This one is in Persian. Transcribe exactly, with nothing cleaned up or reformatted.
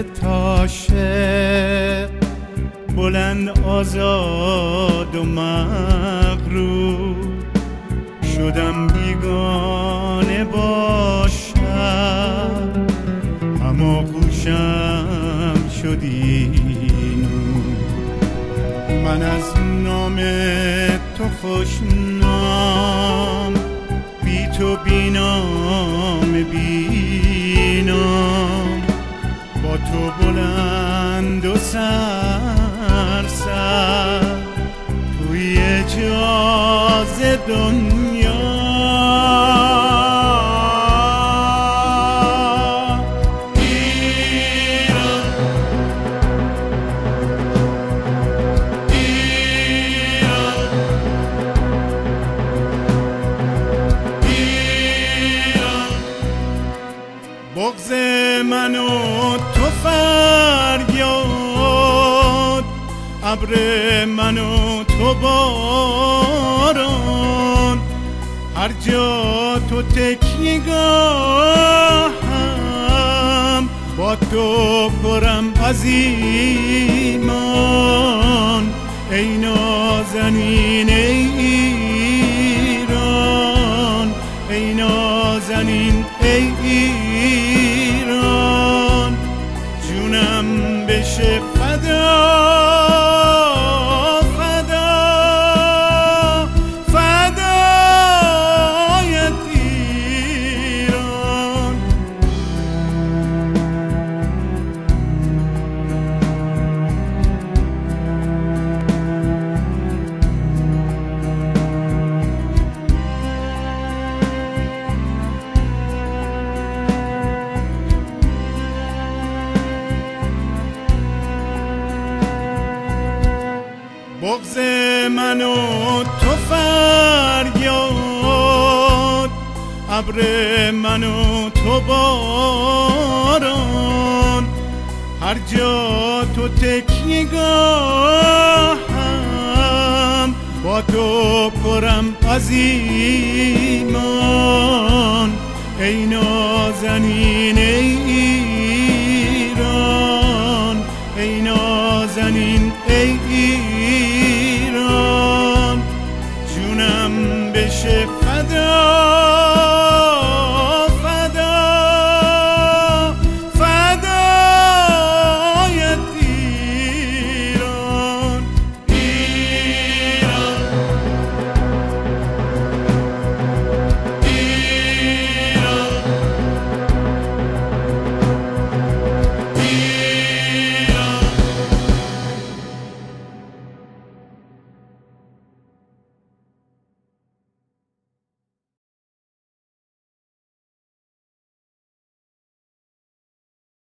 تا عاشق بلند آزاد و مغرور شدم بیگانه با شب، اما گوشم شدی نور. من از نام تو خوشنام، بی تو بینام بینام، با تو بلند و سرسر توی اجاز دنیا. بغض من و تو فریاد، ابر من و تو باران، هر جا تو تکیه‌گاهم با تو پرم از ایمان. ای نازنین ای ایران، ای نازنین ای ایران، جونم بشه فدا فدا فدایت ایران. بغض من و تو فریاد، ابر من و تو باران، هر جا تو تکیه‌گاهم با تو پرم از ایمان. ای نازنین ای ایران، ای نازنین ای ایران،